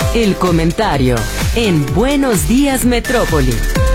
El comentario en Buenos Días Metrópoli.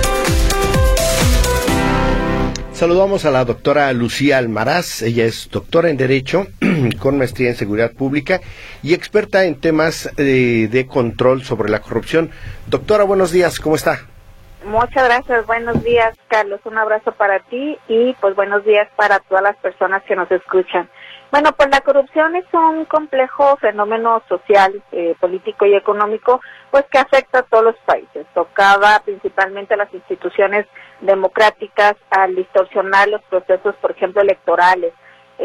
Saludamos a la doctora Lucía Almaraz. Ella es doctora en Derecho con maestría en Seguridad Pública y experta en temas de control sobre la corrupción. Doctora, buenos días, ¿cómo está? Muchas gracias, buenos días, Carlos. Un abrazo para ti y pues buenos días para todas las personas que nos escuchan. Bueno, pues la corrupción es un complejo fenómeno social, político y económico, pues que afecta a todos los países. Tocaba principalmente a las instituciones democráticas al distorsionar los procesos, por ejemplo, electorales,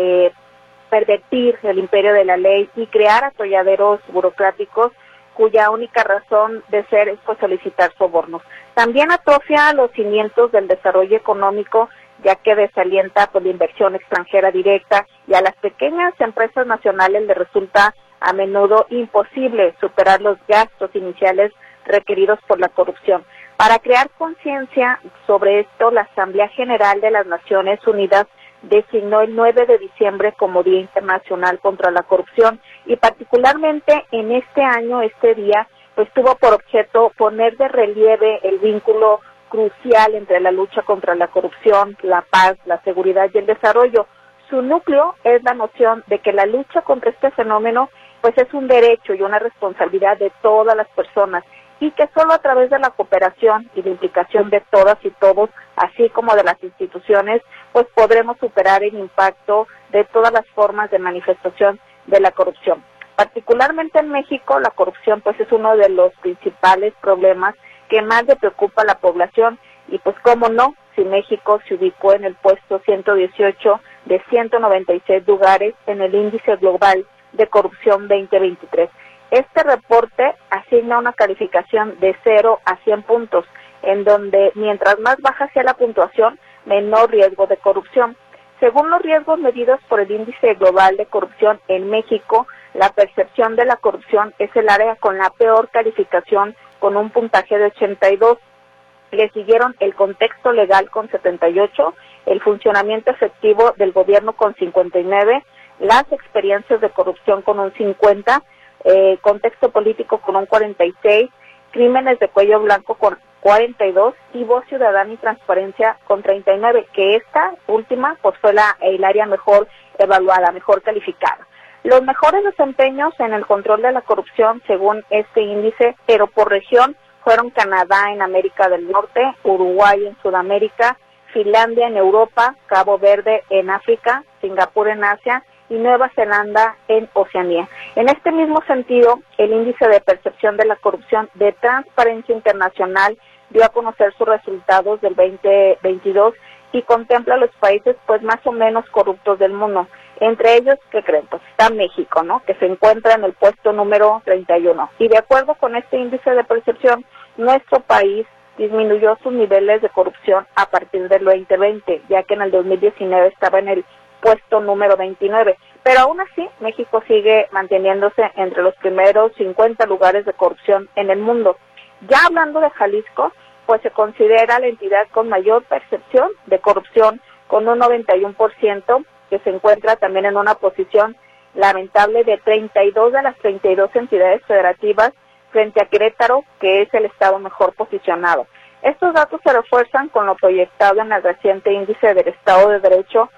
pervertir el imperio de la ley y crear atolladeros burocráticos cuya única razón de ser es pues solicitar sobornos. También atrofia los cimientos del desarrollo económico, ya que desalienta pues la inversión extranjera directa y a las pequeñas empresas nacionales les resulta a menudo imposible superar los gastos iniciales requeridos por la corrupción. Para crear conciencia sobre esto, la Asamblea General de las Naciones Unidas designó el 9 de diciembre como Día Internacional contra la Corrupción y particularmente en este año, este día, pues tuvo por objeto poner de relieve el vínculo crucial entre la lucha contra la corrupción, la paz, la seguridad y el desarrollo. Su núcleo es la noción de que la lucha contra este fenómeno pues es un derecho y una responsabilidad de todas las personas y que solo a través de la cooperación y la implicación de todas y todos, así como de las instituciones, pues podremos superar el impacto de todas las formas de manifestación de la corrupción. Particularmente en México, la corrupción pues es uno de los principales problemas que más le preocupa a la población y pues cómo no, si México se ubicó en el puesto 118 de 196 lugares en el índice global de corrupción 2023. Este reporte asigna una calificación de 0 a 100 puntos, en donde mientras más baja sea la puntuación, menor riesgo de corrupción. Según los riesgos medidos por el índice global de corrupción en México, la percepción de la corrupción es el área con la peor calificación, con un puntaje de 82. Le siguieron el contexto legal con 78, el funcionamiento efectivo del gobierno con 59, las experiencias de corrupción con un 50, contexto político con un 46, crímenes de cuello blanco con 42 y voz ciudadana y transparencia con 39, que esta última pues fue el área mejor evaluada, mejor calificada. Los mejores desempeños en el control de la corrupción, según este índice, pero por región, fueron Canadá en América del Norte, Uruguay en Sudamérica, Finlandia en Europa, Cabo Verde en África, Singapur en Asia y Nueva Zelanda en Oceanía. En este mismo sentido, el índice de percepción de la corrupción de Transparencia Internacional dio a conocer sus resultados del 2022 y contempla los países pues más o menos corruptos del mundo. Entre ellos, ¿qué creen? Pues está México, ¿no? Que se encuentra en el puesto número 31. Y de acuerdo con este índice de percepción, nuestro país disminuyó sus niveles de corrupción a partir del 2020, ya que en el 2019 estaba en el puesto número 29. Pero aún así, México sigue manteniéndose entre los primeros 50 lugares de corrupción en el mundo. Ya hablando de Jalisco, pues se considera la entidad con mayor percepción de corrupción, con un 91%, que se encuentra también en una posición lamentable de 32 de las 32 entidades federativas frente a Querétaro, que es el estado mejor posicionado. Estos datos se refuerzan con lo proyectado en el reciente índice del Estado de Derecho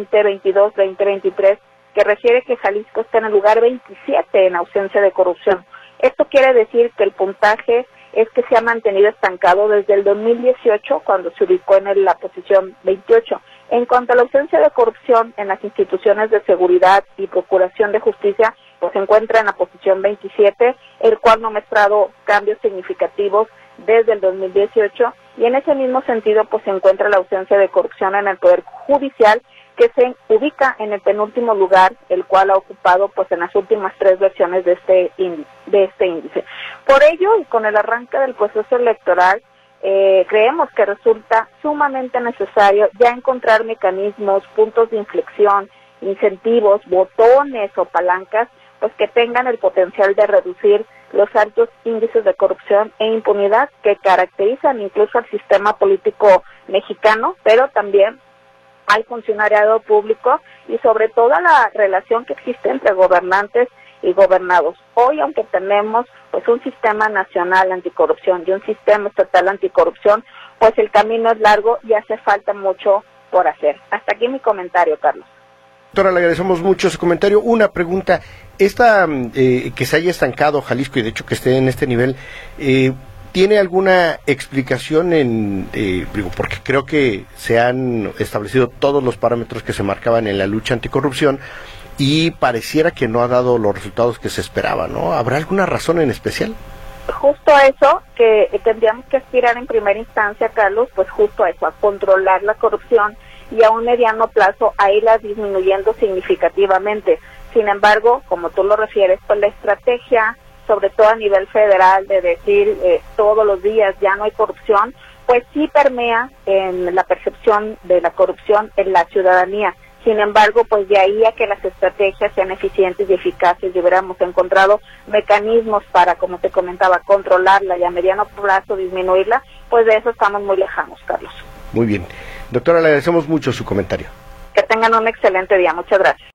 2022-2023, que refiere que Jalisco está en el lugar 27 en ausencia de corrupción. Esto quiere decir que el puntaje es que se ha mantenido estancado desde el 2018, cuando se ubicó en la posición 28. En cuanto a la ausencia de corrupción en las instituciones de seguridad y procuración de justicia, pues se encuentra en la posición 27, el cual no ha mostrado cambios significativos desde el 2018, y en ese mismo sentido pues se encuentra la ausencia de corrupción en el Poder Judicial, que se ubica en el penúltimo lugar, el cual ha ocupado pues en las últimas 3 versiones de este índice. Por ello, y con el arranque del proceso electoral, creemos que resulta sumamente necesario ya encontrar mecanismos, puntos de inflexión, incentivos, botones o palancas, pues que tengan el potencial de reducir los altos índices de corrupción e impunidad que caracterizan incluso al sistema político mexicano, pero también al funcionariado público y sobre todo a la relación que existe entre gobernantes y gobernados. Hoy, aunque tenemos pues un sistema nacional anticorrupción y un sistema estatal anticorrupción, pues el camino es largo y hace falta mucho por hacer. Hasta aquí mi comentario, Carlos. Doctora, le agradecemos mucho su comentario. Una pregunta, que se haya estancado Jalisco y de hecho que esté en este nivel, ¿tiene alguna explicación porque creo que se han establecido todos los parámetros que se marcaban en la lucha anticorrupción y pareciera que no ha dado los resultados que se esperaban, ¿no? ¿Habrá alguna razón en especial? Justo a eso, que tendríamos que aspirar en primera instancia, Carlos, pues justo a eso, a controlar la corrupción y a un mediano plazo a irla disminuyendo significativamente. Sin embargo, como tú lo refieres, pues la estrategia, sobre todo a nivel federal, de decir todos los días ya no hay corrupción, pues sí permea en la percepción de la corrupción en la ciudadanía. Sin embargo, pues de ahí a que las estrategias sean eficientes y eficaces y hubiéramos encontrado mecanismos para, como te comentaba, controlarla y a mediano plazo disminuirla, pues de eso estamos muy lejanos, Carlos. Muy bien. Doctora, le agradecemos mucho su comentario. Que tengan un excelente día. Muchas gracias.